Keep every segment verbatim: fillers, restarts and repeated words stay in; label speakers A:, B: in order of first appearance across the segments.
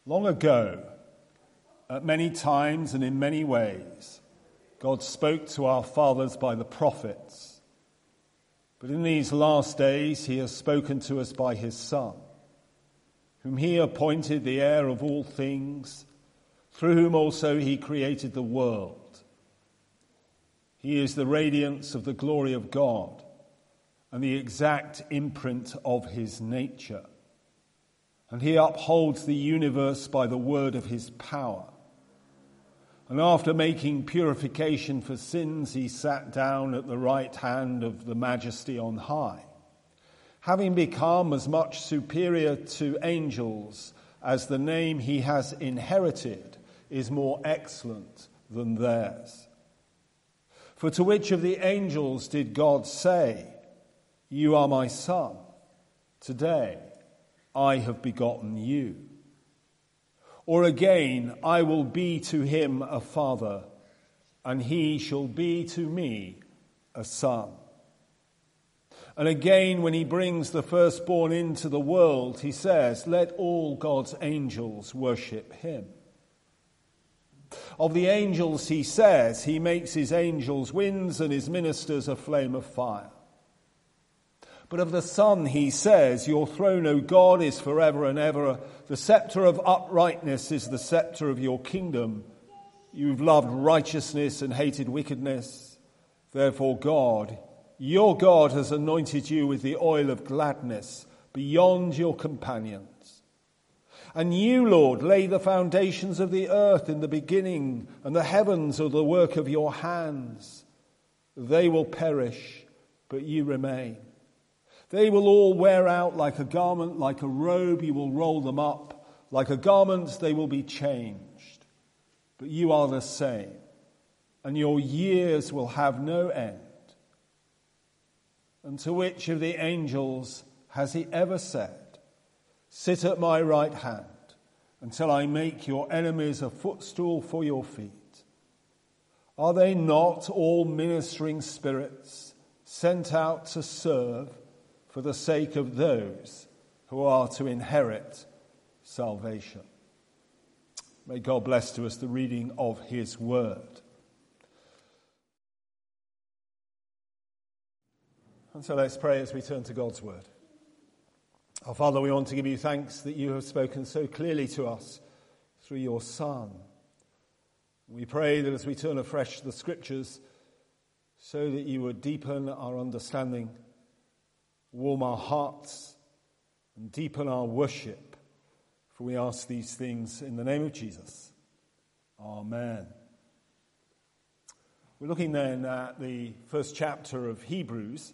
A: Long ago, at many times and in many ways, God spoke to our fathers by the prophets. But in these last days, he has spoken to us by his Son, whom he appointed the heir of all things, through whom also he created the world. He is the radiance of the glory of God and the exact imprint of his nature. And he upholds the universe by the word of his power. And after making purification for sins, he sat down at the right hand of the Majesty on high, having become as much superior to angels as the name he has inherited is more excellent than theirs. For to which of the angels did God say, "You are my son, today I have begotten you"? Or again, "I will be to him a father, and he shall be to me a son"? And again, when he brings the firstborn into the world, he says, "Let all God's angels worship him." Of the angels, he says, he makes his angels winds and his ministers a flame of fire. But of the Son, he says, "Your throne, O God, is forever and ever. The scepter of uprightness is the scepter of your kingdom. You've loved righteousness and hated wickedness. Therefore God, your God, has anointed you with the oil of gladness beyond your companions. And you, Lord, lay the foundations of the earth in the beginning, and the heavens are the work of your hands. They will perish, but you remain. They will all wear out like a garment, like a robe, you will roll them up. Like a garment, they will be changed. But you are the same, and your years will have no end." And to which of the angels has he ever said, "Sit at my right hand until I make your enemies a footstool for your feet"? Are they not all ministering spirits sent out to serve for the sake of those who are to inherit salvation? May God bless to us the reading of his word. And so let's pray as we turn to God's word. Our Father, we want to give you thanks that you have spoken so clearly to us through your Son. We pray that as we turn afresh to the Scriptures, so that you would deepen our understanding, warm our hearts, and deepen our worship. For we ask these things in the name of Jesus. Amen. We're looking then at the first chapter of Hebrews.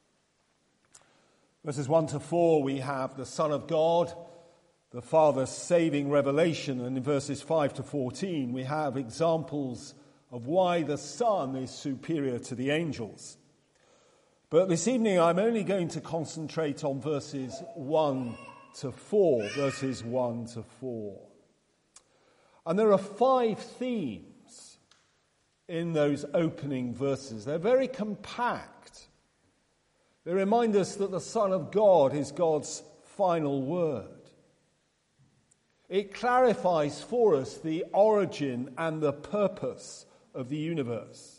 A: Verses one to four, we have the Son of God, the Father's saving revelation. And in verses five to fourteen, we have examples of why the Son is superior to the angels. But this evening, I'm only going to concentrate on verses one to four, verses one to four. And there are five themes in those opening verses. They're very compact. They remind us that the Son of God is God's final word. It clarifies for us the origin and the purpose of the universe.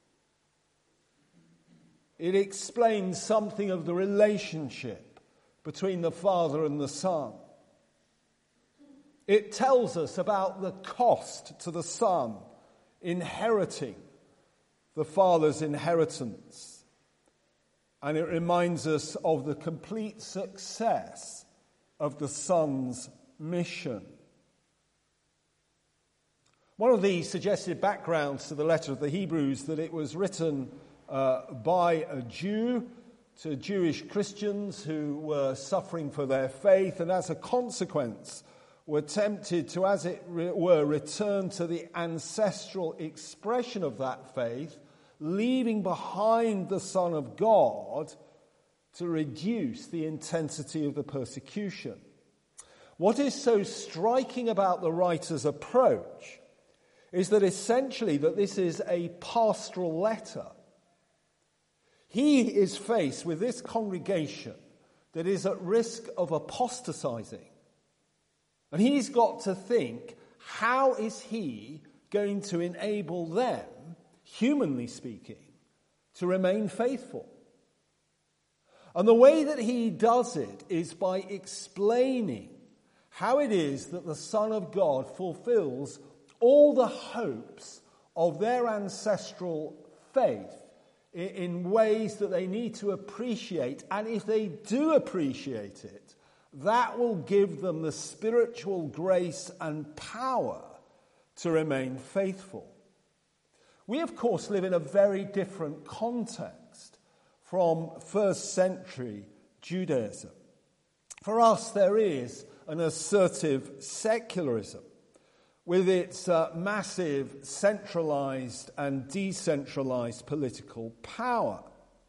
A: It explains something of the relationship between the Father and the Son. It tells us about the cost to the Son inheriting the Father's inheritance. And it reminds us of the complete success of the Son's mission. One of the suggested backgrounds to the letter of the Hebrews that it was written uh, by a Jew to Jewish Christians who were suffering for their faith, and as a consequence were tempted to, as it were, return to the ancestral expression of that faith, leaving behind the Son of God to reduce the intensity of the persecution. What is so striking about the writer's approach is that essentially that this is a pastoral letter. He is faced with this congregation that is at risk of apostatizing. And he's got to think, how is he going to enable them, humanly speaking, to remain faithful? And the way that he does it is by explaining how it is that the Son of God fulfills all the hopes of their ancestral faith in ways that they need to appreciate. And if they do appreciate it, that will give them the spiritual grace and power to remain faithful. We, of course, live in a very different context from first century Judaism. For us, there is an assertive secularism with its uh, massive centralized and decentralized political power.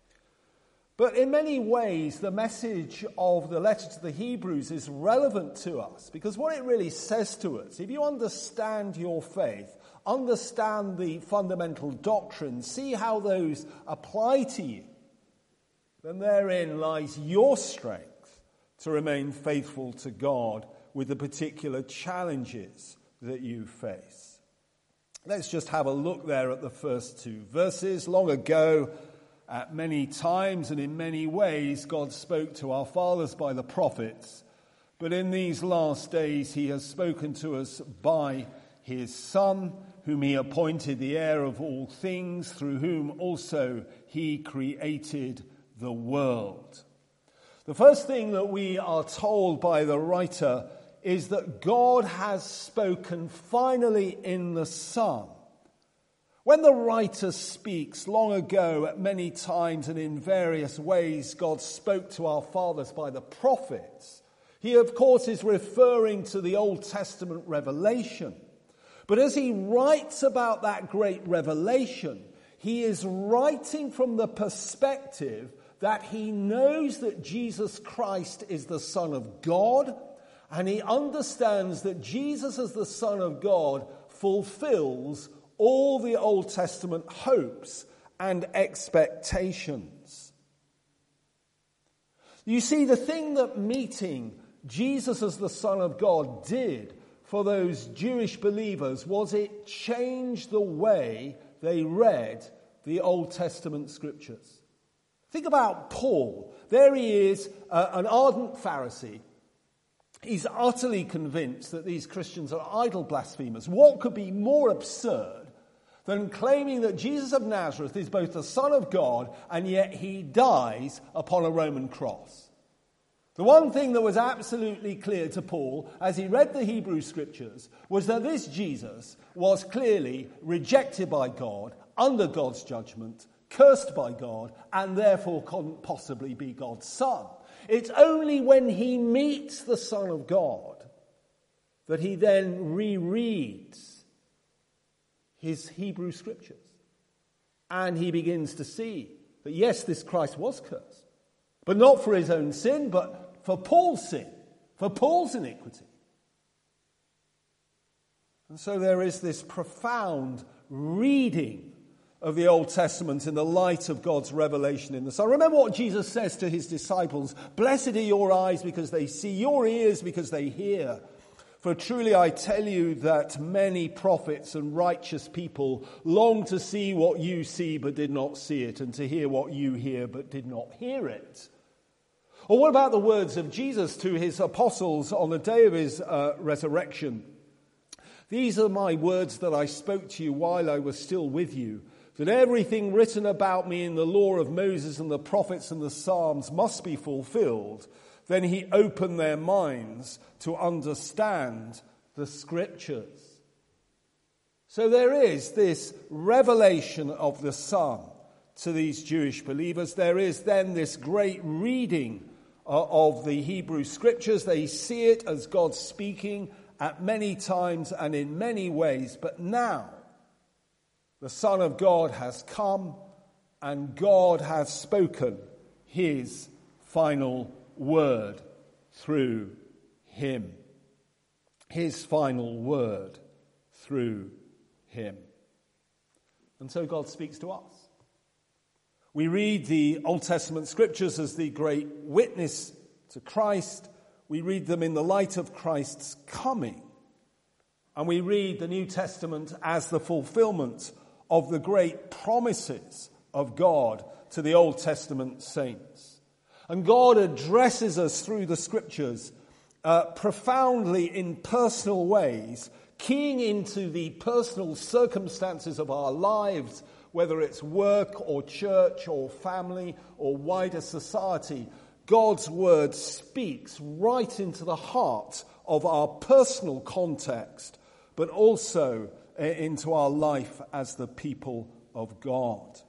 A: But in many ways, the message of the letter to the Hebrews is relevant to us, because what it really says to us, if you understand your faith, understand the fundamental doctrines, see how those apply to you, then therein lies your strength to remain faithful to God with the particular challenges that you face. Let's just have a look there at the first two verses. Long ago, at many times and in many ways, God spoke to our fathers by the prophets, but in these last days he has spoken to us by his Son, whom he appointed the heir of all things, through whom also he created the world. The first thing that we are told by the writer is that God has spoken finally in the Son. When the writer speaks, long ago, at many times and in various ways, God spoke to our fathers by the prophets, he, of course, is referring to the Old Testament revelation. But as he writes about that great revelation, he is writing from the perspective that he knows that Jesus Christ is the Son of God, and he understands that Jesus as the Son of God fulfills all the Old Testament hopes and expectations. You see, the thing that meeting Jesus as the Son of God did for those Jewish believers was it changed the way they read the Old Testament scriptures. Think about Paul. There he is, uh, an ardent Pharisee. He's utterly convinced that these Christians are idol blasphemers. What could be more absurd than claiming that Jesus of Nazareth is both the Son of God and yet he dies upon a Roman cross? The one thing that was absolutely clear to Paul as he read the Hebrew scriptures was that this Jesus was clearly rejected by God, under God's judgment, cursed by God, and therefore couldn't possibly be God's Son. It's only when he meets the Son of God that he then rereads his Hebrew scriptures. And he begins to see that, yes, this Christ was cursed, but not for his own sin, but for Paul's sin, for Paul's iniquity. And so there is this profound reading of the Old Testament in the light of God's revelation in the Son. Remember what Jesus says to his disciples: "Blessed are your eyes because they see, your ears because they hear. For truly I tell you that many prophets and righteous people long to see what you see but did not see it, and to hear what you hear but did not hear it." Or what about the words of Jesus to his apostles on the day of his uh, resurrection? "These are my words that I spoke to you while I was still with you, that everything written about me in the law of Moses and the prophets and the Psalms must be fulfilled." Then he opened their minds to understand the scriptures. So there is this revelation of the Son to these Jewish believers. There is then this great reading uh, of the Hebrew scriptures. They see it as God speaking at many times and in many ways. But now the Son of God has come and God has spoken his final word through him. His final word through him. And so God speaks to us. We read the Old Testament scriptures as the great witness to Christ. we read them in the light of Christ's coming. And we read the New Testament as the fulfillment of the great promises of God to the Old Testament saints. And God addresses us through the Scriptures uh, profoundly in personal ways, keying into the personal circumstances of our lives, whether it's work or church or family or wider society. God's word speaks right into the heart of our personal context, but also into our life as the people of God.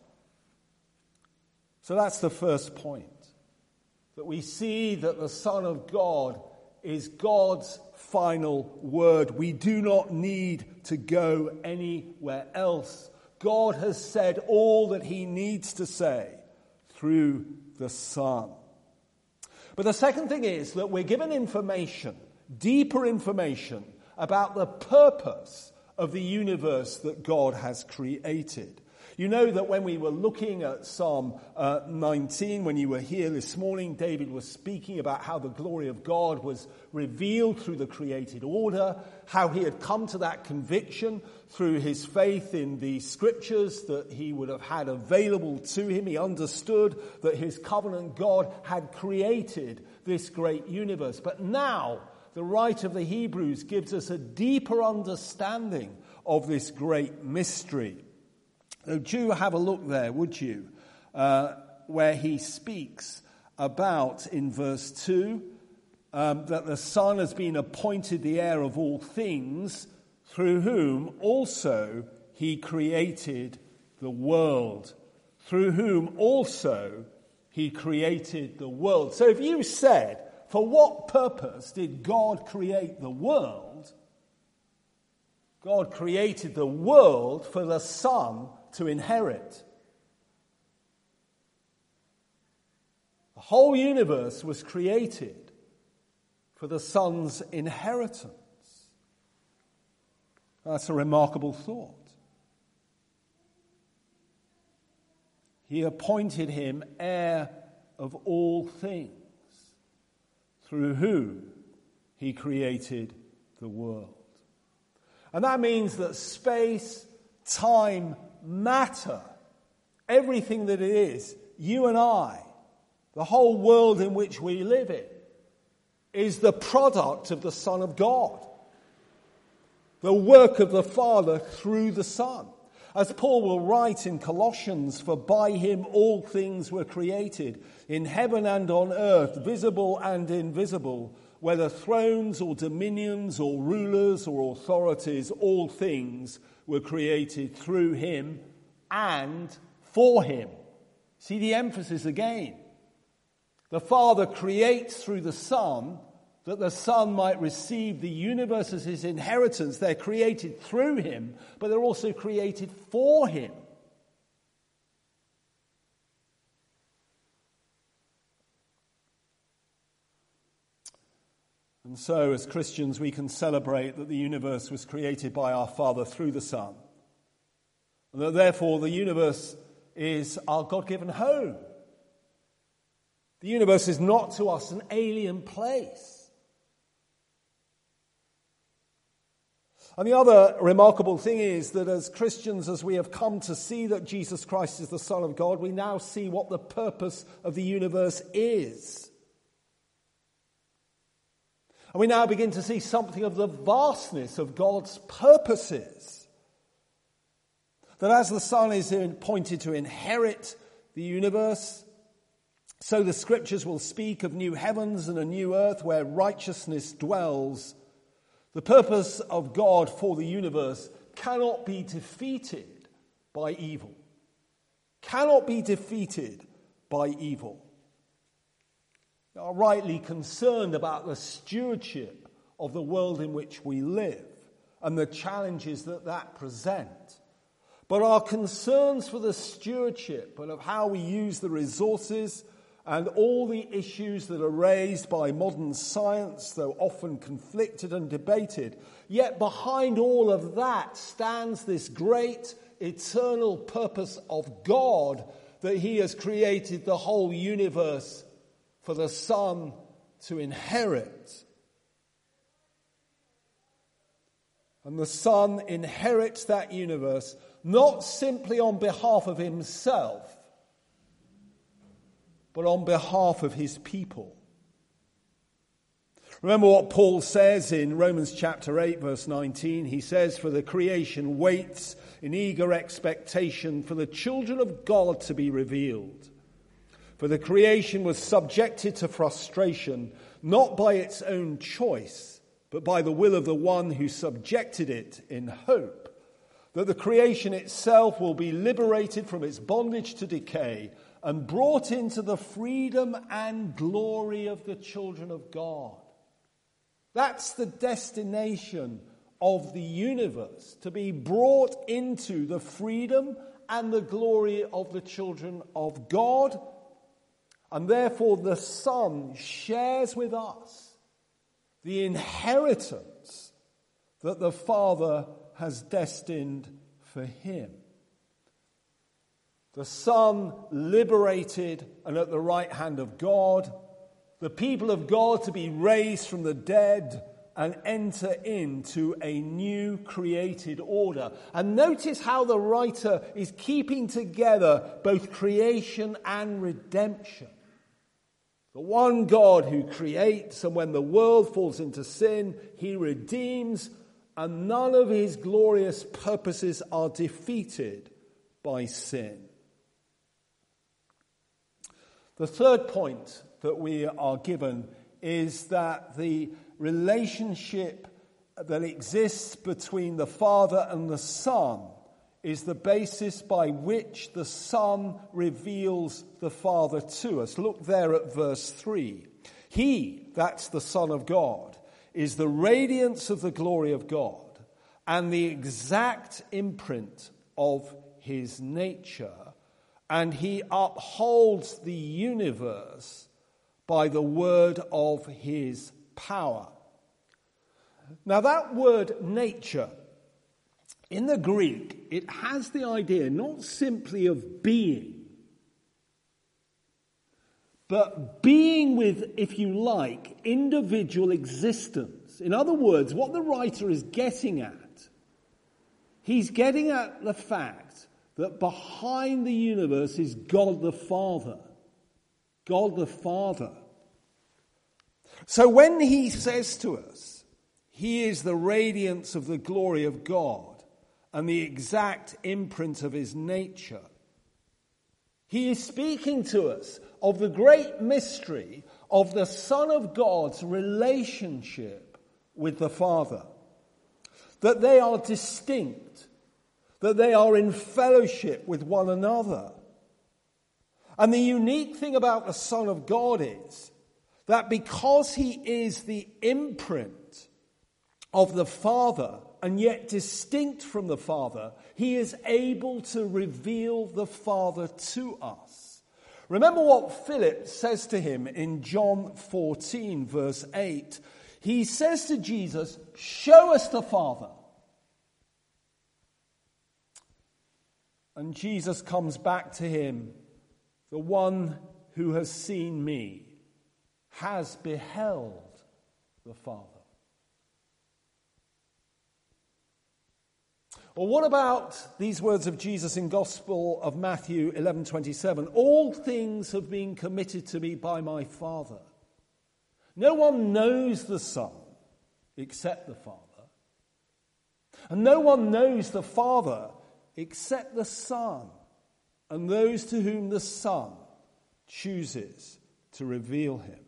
A: So that's the first point, that we see that the Son of God is God's final word. We do not need to go anywhere else. God has said all that he needs to say through the Son. But the second thing is that we're given information, deeper information, about the purpose of the universe that God has created. You know that when we were looking at Psalm uh, nineteen, when you were here this morning, David was speaking about how the glory of God was revealed through the created order, how he had come to that conviction through his faith in the Scriptures that he would have had available to him. He understood that his covenant God had created this great universe. But now, the writer of the Hebrews gives us a deeper understanding of this great mystery. Would you have a look there, would you, uh, where he speaks about, in verse two, um, that the Son has been appointed the heir of all things, through whom also he created the world. Through whom also he created the world. So if you said, for what purpose did God create the world? God created the world for the Son to inherit. The whole universe was created for the Son's inheritance. That's a remarkable thought. He appointed him heir of all things, through whom he created the world. And that means that space, time, matter, everything that it is, you and I, the whole world in which we live in, is the product of the Son of God. The work of the Father through the Son. As Paul will write in Colossians, for by him all things were created, in heaven and on earth, visible and invisible, whether thrones or dominions or rulers or authorities, all things were created through him and for him. See the emphasis again. The Father creates through the Son, that the Son might receive the universe as his inheritance. They're created through him, but they're also created for him. And so, as Christians, we can celebrate that the universe was created by our Father through the Son. And that therefore the universe is our God-given home. The universe is not to us an alien place. And the other remarkable thing is that as Christians, as we have come to see that Jesus Christ is the Son of God, we now see what the purpose of the universe is. And we now begin to see something of the vastness of God's purposes. That as the Son is appointed to inherit the universe, so the Scriptures will speak of new heavens and a new earth where righteousness dwells. The purpose of God for the universe cannot be defeated by evil. Cannot be defeated by evil. We are rightly concerned about the stewardship of the world in which we live and the challenges that that present. But our concerns for the stewardship and of how we use the resources and all the issues that are raised by modern science, though often conflicted and debated, yet behind all of that stands this great eternal purpose of God, that he has created the whole universe for the Son to inherit. And the Son inherits that universe not simply on behalf of himself, but on behalf of his people. Remember what Paul says in Romans chapter eight, verse nineteen. He says, "For the creation waits in eager expectation for the children of God to be revealed. For the creation was subjected to frustration, not by its own choice, but by the will of the one who subjected it, in hope that the creation itself will be liberated from its bondage to decay and brought into the freedom and glory of the children of God." That's the destination of the universe, to be brought into the freedom and the glory of the children of God. And therefore the Son shares with us the inheritance that the Father has destined for him. The Son liberated and at the right hand of God, the people of God to be raised from the dead and enter into a new created order. And notice how the writer is keeping together both creation and redemption. The one God who creates, and when the world falls into sin, he redeems, and none of his glorious purposes are defeated by sin. The third point that we are given is that the relationship that exists between the Father and the Son is the basis by which the Son reveals the Father to us. Look there at verse three. He, that's the Son of God, is the radiance of the glory of God and the exact imprint of his nature, and he upholds the universe by the word of his power. Now that word nature, in the Greek, it has the idea not simply of being, but being with, if you like, individual existence. In other words, what the writer is getting at, he's getting at the fact that behind the universe is God the Father. God the Father. So when he says to us, he is the radiance of the glory of God and the exact imprint of his nature, he is speaking to us of the great mystery of the Son of God's relationship with the Father. That they are distinct, that they are in fellowship with one another. And the unique thing about the Son of God is that because he is the imprint of the Father and yet distinct from the Father, he is able to reveal the Father to us. Remember what Philip says to him in John fourteen, verse eight. He says to Jesus, "Show us the Father." And Jesus comes back to him, "The one who has seen me has beheld the Father." Well, what about these words of Jesus in Gospel of Matthew eleven twenty-seven? "All things have been committed to me by my Father. No one knows the Son except the Father, and no one knows the Father except the Son, and those to whom the Son chooses to reveal him."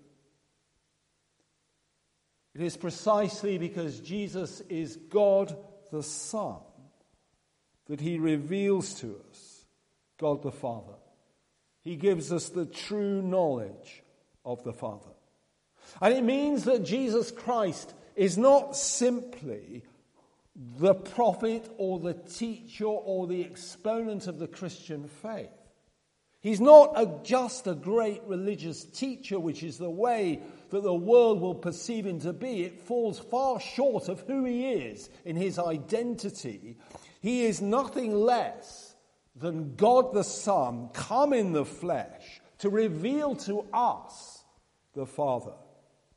A: It is precisely because Jesus is God the Son that he reveals to us God the Father. He gives us the true knowledge of the Father. And it means that Jesus Christ is not simply the prophet or the teacher or the exponent of the Christian faith. He's not a, just a great religious teacher, which is the way that the world will perceive him to be. It falls far short of who he is in his identity. He is nothing less than God the Son come in the flesh to reveal to us the Father.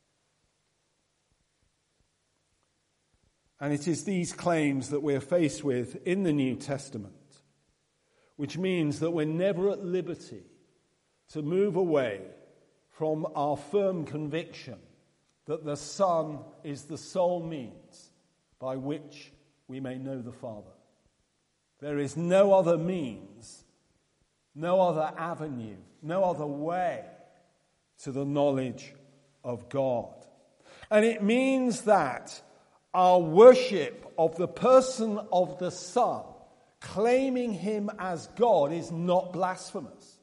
A: And it is these claims that we're faced with in the New Testament, which means that we're never at liberty to move away from our firm conviction that the Son is the sole means by which we may know the Father. There is no other means, no other avenue, no other way to the knowledge of God. And it means that our worship of the person of the Son, claiming him as God, is not blasphemous.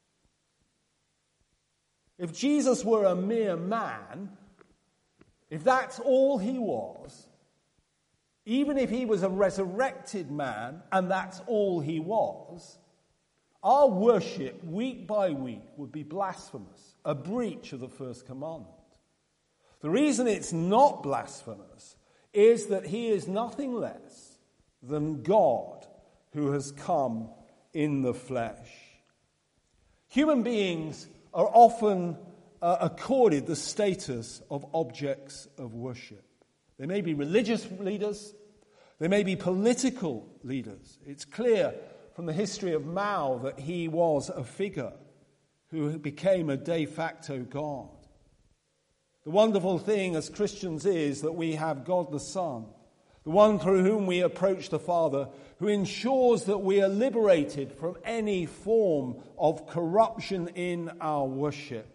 A: If Jesus were a mere man, if that's all he was, even if he was a resurrected man and that's all he was, our worship week by week would be blasphemous, a breach of the first commandment. The reason it's not blasphemous is that he is nothing less than God who has come in the flesh. Human beings are often uh, accorded the status of objects of worship. They may be religious leaders, they may be political leaders. It's clear from the history of Mao that he was a figure who became a de facto God. The wonderful thing as Christians is that we have God the Son, the one through whom we approach the Father, who ensures that we are liberated from any form of corruption in our worship.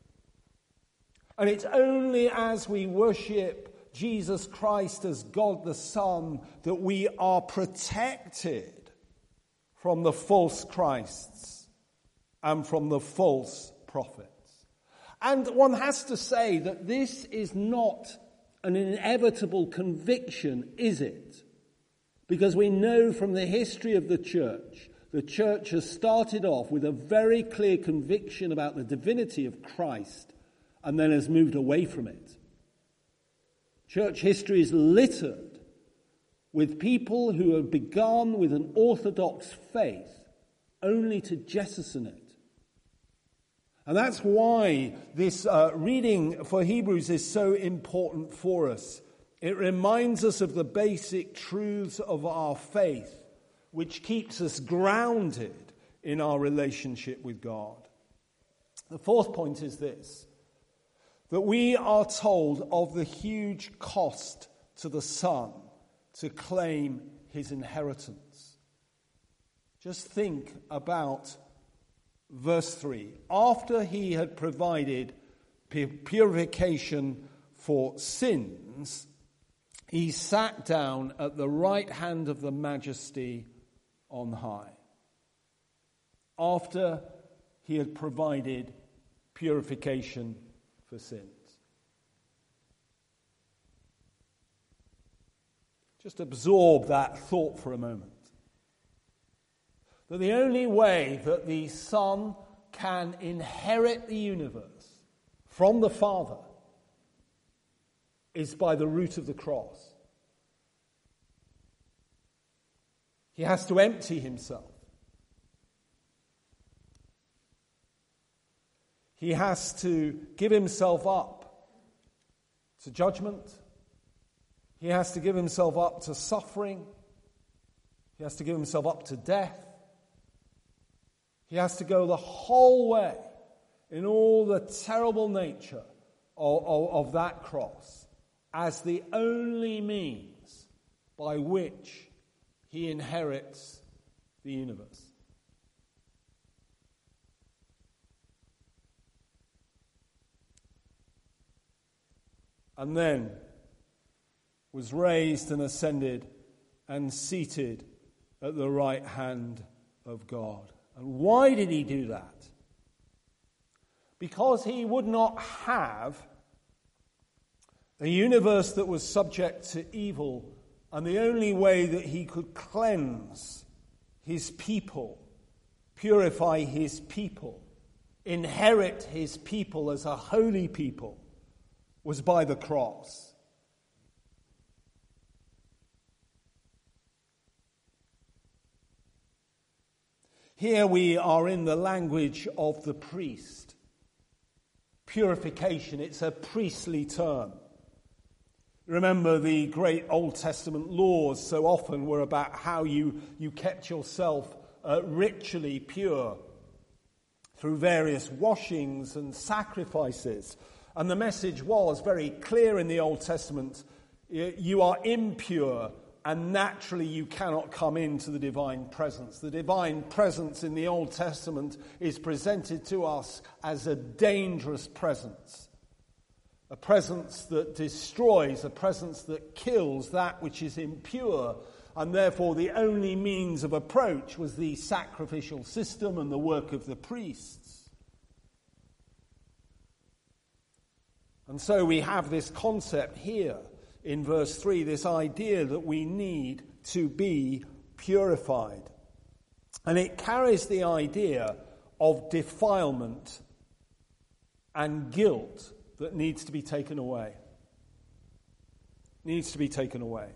A: And it's only as we worship Jesus Christ as God the Son that we are protected from the false Christs and from the false prophets. And one has to say that this is not an inevitable conviction, is it? Because we know from the history of the church, the church has started off with a very clear conviction about the divinity of Christ and then has moved away from it. Church history is littered with people who have begun with an orthodox faith only to jettison it. And that's why this uh, reading for Hebrews is so important for us. It reminds us of the basic truths of our faith, which keeps us grounded in our relationship with God. The fourth point is this, that we are told of the huge cost to the Son to claim his inheritance. Just think about verse three. After he had provided purification for sins, he sat down at the right hand of the Majesty on high. After he had provided purification for sins. Just absorb that thought for a moment. That the only way that the Son can inherit the universe from the Father is by the route of the cross. He has to empty himself. He has to give himself up to judgment. He has to give himself up to suffering. He has to give himself up to death. He has to go the whole way in all the terrible nature of, of, of that cross as the only means by which he inherits the universe. And then was raised and ascended and seated at the right hand of God. And why did he do that? Because he would not have a universe that was subject to evil, and the only way that he could cleanse his people, purify his people, inherit his people as a holy people, was by the cross. Here we are in the language of the priest. Purification, it's a priestly term. Remember, the great Old Testament laws so often were about how you, you kept yourself uh, ritually pure through various washings and sacrifices. And the message was very clear in the Old Testament. You are impure, and naturally you cannot come into the divine presence. The divine presence in the Old Testament is presented to us as a dangerous presence. A presence that destroys, a presence that kills that which is impure, and therefore the only means of approach was the sacrificial system and the work of the priests. And so we have this concept here in verse three, this idea that we need to be purified. And it carries the idea of defilement and guilt that needs to be taken away. Needs to be taken away.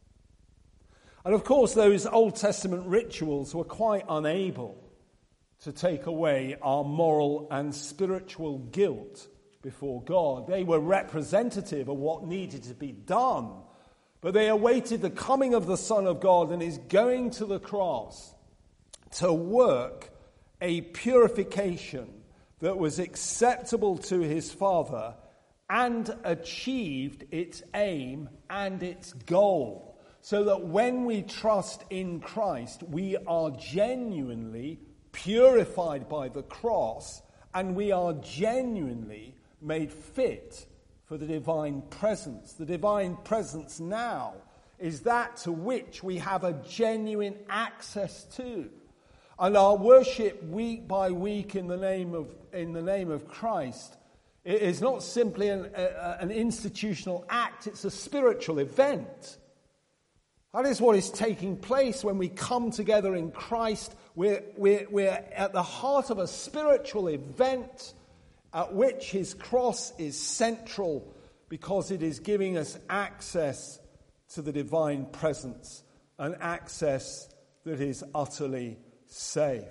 A: And of course, those Old Testament rituals were quite unable to take away our moral and spiritual guilt before God. They were representative of what needed to be done, but they awaited the coming of the Son of God and his going to the cross to work a purification that was acceptable to his Father and achieved its aim and its goal, so that when we trust in Christ, we are genuinely purified by the cross, and we are genuinely made fit for the divine presence. The divine presence now is that to which we have a genuine access to. And our worship week by week in the name of in the name of Christ is not simply an, a, an institutional act, it's a spiritual event. That is what is taking place when we come together in Christ. We're, we're, we're at the heart of a spiritual event at which his cross is central, because it is giving us access to the divine presence, an access that is utterly safe.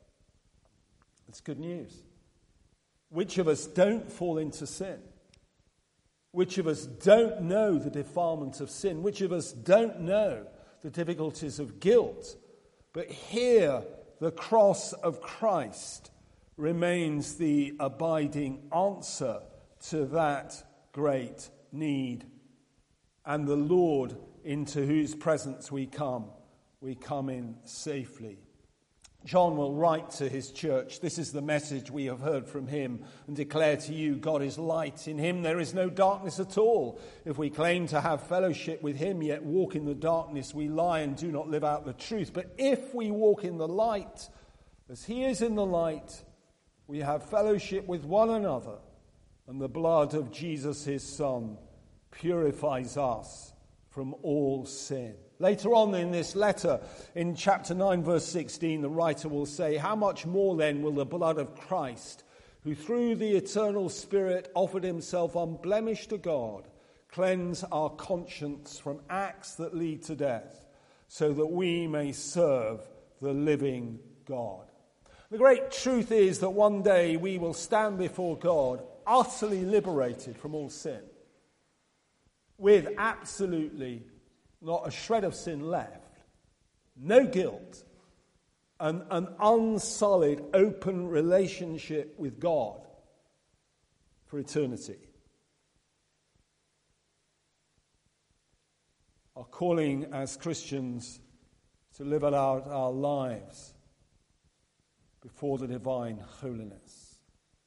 A: It's good news. Which of us don't fall into sin? Which of us don't know the defilement of sin? Which of us don't know the difficulties of guilt? But here, the cross of Christ remains the abiding answer to that great need. And the Lord, into whose presence we come, we come in safely. John will write to his church, "This is the message we have heard from him and declare to you, God is light. In him there is no darkness at all. If we claim to have fellowship with him, yet walk in the darkness, we lie and do not live out the truth. But if we walk in the light, as he is in the light, we have fellowship with one another, and the blood of Jesus his Son purifies us from all sin." Later on in this letter, in chapter nine, verse sixteen, the writer will say, "How much more then will the blood of Christ, who through the eternal Spirit offered himself unblemished to God, cleanse our conscience from acts that lead to death, so that we may serve the living God." The great truth is that one day we will stand before God utterly liberated from all sin, with absolutely not a shred of sin left, no guilt, and an unsullied, open relationship with God for eternity. Our calling as Christians to live out our lives before the divine holiness.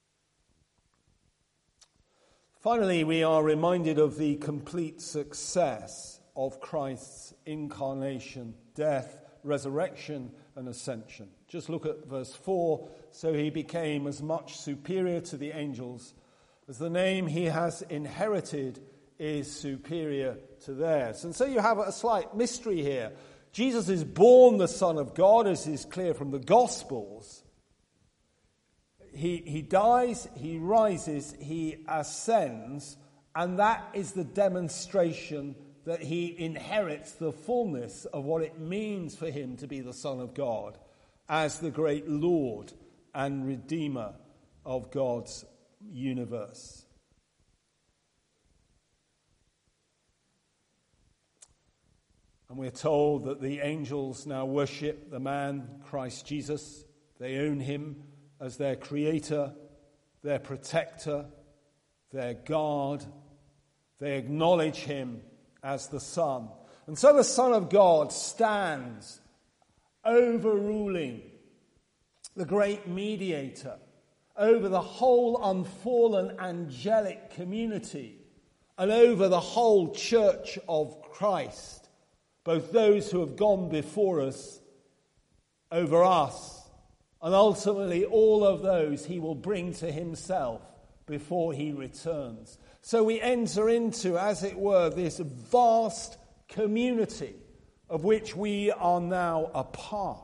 A: Finally, we are reminded of the complete success of Christ's incarnation, death, resurrection, and ascension. Just look at verse four. "So he became as much superior to the angels as the name he has inherited is superior to theirs." And so you have a slight mystery here. Jesus is born the Son of God, as is clear from the Gospels. He, he dies, he rises, he ascends, and that is the demonstration that he inherits the fullness of what it means for him to be the Son of God as the great Lord and Redeemer of God's universe. And we're told that the angels now worship the man, Christ Jesus. They own him as their creator, their protector, their God. They acknowledge him as the Son. And so the Son of God stands overruling the great mediator over the whole unfallen angelic community and over the whole church of Christ, both those who have gone before us, over us, and ultimately all of those he will bring to himself before he returns. So we enter into, as it were, this vast community of which we are now a part.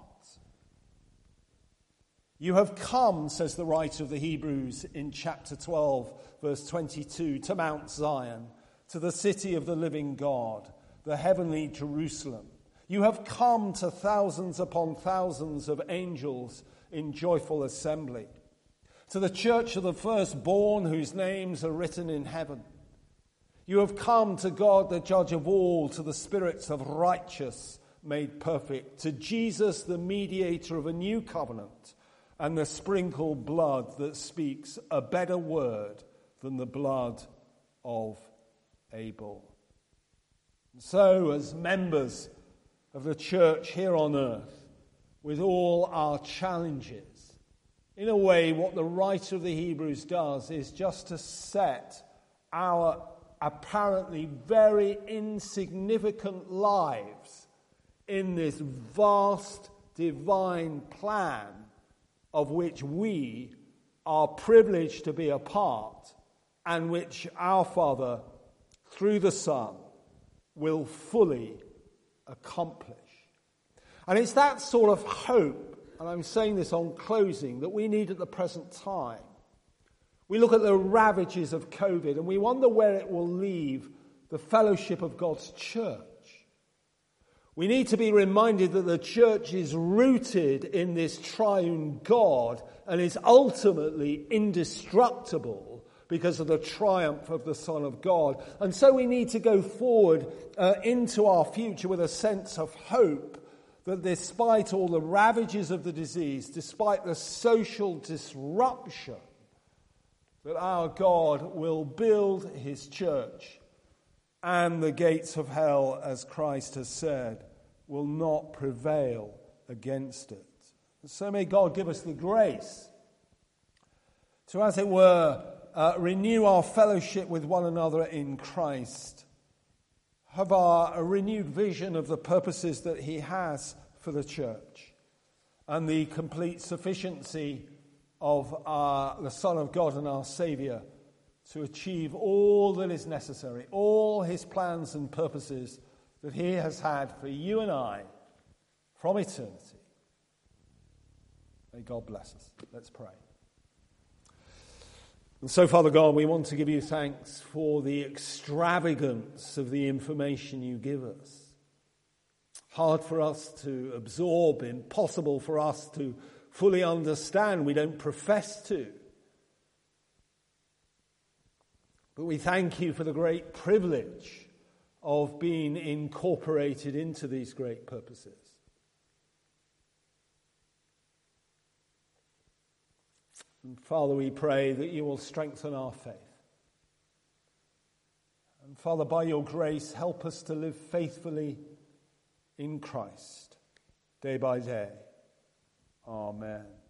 A: You have come, says the writer of the Hebrews in chapter twelve, verse twenty-two, to Mount Zion, to the city of the living God, the heavenly Jerusalem. You have come to thousands upon thousands of angels in joyful assembly, to the church of the firstborn whose names are written in heaven. You have come to God, the judge of all, to the spirits of righteous made perfect, to Jesus, the mediator of a new covenant, and the sprinkled blood that speaks a better word than the blood of Abel. And so, as members of the church here on earth, with all our challenges, in a way, what the writer of the Hebrews does is just to set our apparently very insignificant lives in this vast divine plan of which we are privileged to be a part, and which our Father, through the Son, will fully accomplish. And it's that sort of hope, and I'm saying this on closing, that we need at the present time. We look at the ravages of COVID and we wonder where it will leave the fellowship of God's church. We need to be reminded that the church is rooted in this triune God and is ultimately indestructible because of the triumph of the Son of God. And so we need to go forward uh, into our future with a sense of hope that despite all the ravages of the disease, despite the social disruption, that our God will build his church, and the gates of hell, as Christ has said, will not prevail against it. And so may God give us the grace to, as it were, uh, renew our fellowship with one another in Christ, have our, a renewed vision of the purposes that he has for the church, and the complete sufficiency of our, the Son of God and our Saviour to achieve all that is necessary, all his plans and purposes that he has had for you and I from eternity. May God bless us. Let's pray. And so, Father God, we want to give you thanks for the extravagance of the information you give us. Hard for us to absorb, impossible for us to fully understand. We don't profess to. But we thank you for the great privilege of being incorporated into these great purposes. And Father, we pray that you will strengthen our faith. And Father, by your grace, help us to live faithfully in Christ, day by day. Amen.